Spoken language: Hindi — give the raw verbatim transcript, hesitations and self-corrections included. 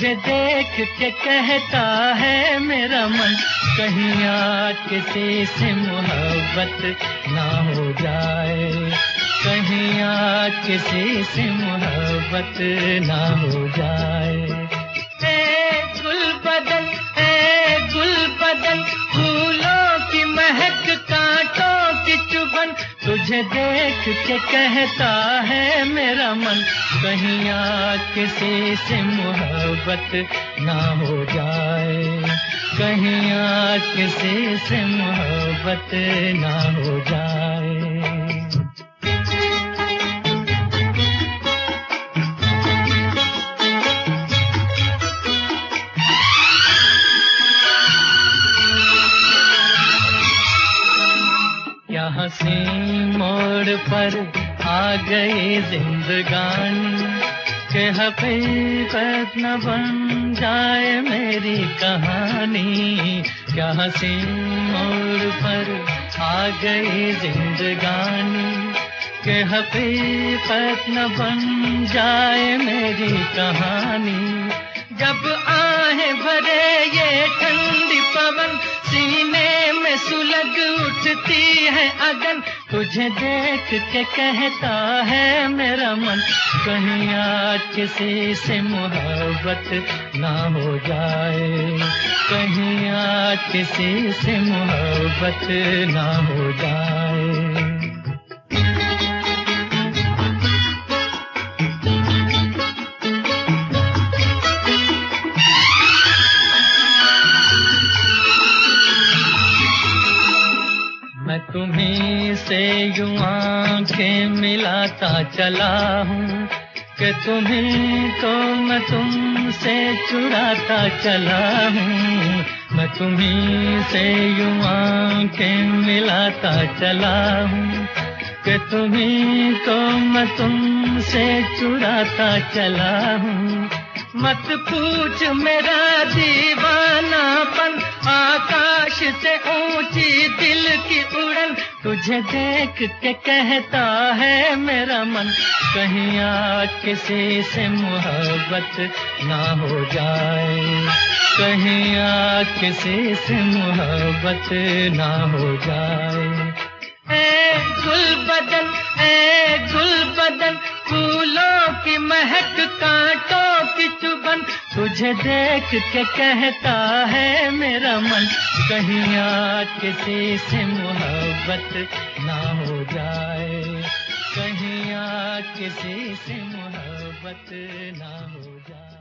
तुझे देख के कहता है मेरा मन, कहीं आज किसी से मोहब्बत ना हो जाए, कहीं आज किसी से मोहब्बत ना हो जाए। ए गुल बदन, ए गुल बदन, फूलों की महक, कांटों की चुभन, तुझे देख के कहता है मेरा मन, कहीं आज किसी से मोहब्बत ना हो जाए, कहीं आज किसी से मोहब्बत ना हो जाए। क्या हंसी मोड़ पर आ गई जिंदगानी, कि हकीकत न बन जाए मेरी कहानी। क्या हंसी मोड़ पर आ गई जिंदगानी, कि हकीकत न बन जाए मेरी कहानी। जब आहें भरे ये ठंडी पवन, सीने में सुलग उठती है अगन, तुझे देख के कहता है मेरा मन, कहीं आज किसी से मोहब्बत ना हो जाए, कहीं आज किसी से मोहब्बत ना हो जाए। मैं तुम्हीं से यूं आंखें मिलाता चला हूँ, कि तुम्हीं तो मैं तुमसे चुराता चला हूँ। मैं तुम्हीं से यूं आंखें मिलाता चला हूँ, कि तुम्हीं तो मैं तुमसे चुराता चला हूँ। मत पूछ मेरा दीवानापन, आकाश से ऊंची दिल की उड़न, तुझे देख के कहता है मेरा मन, कहीं आज किसी से मोहब्बत ना हो जाए, कहीं आज किसी से मोहब्बत ना हो जाए। ए गुल बदन, ए गुल बदन, फूलों की महक, कांटों की चुभन, तुझे देख के कहता है मेरा मन, कहीं आज किसी से मोहब्बत ना हो जाए, कहीं आज किसी से मोहब्बत ना हो जाए।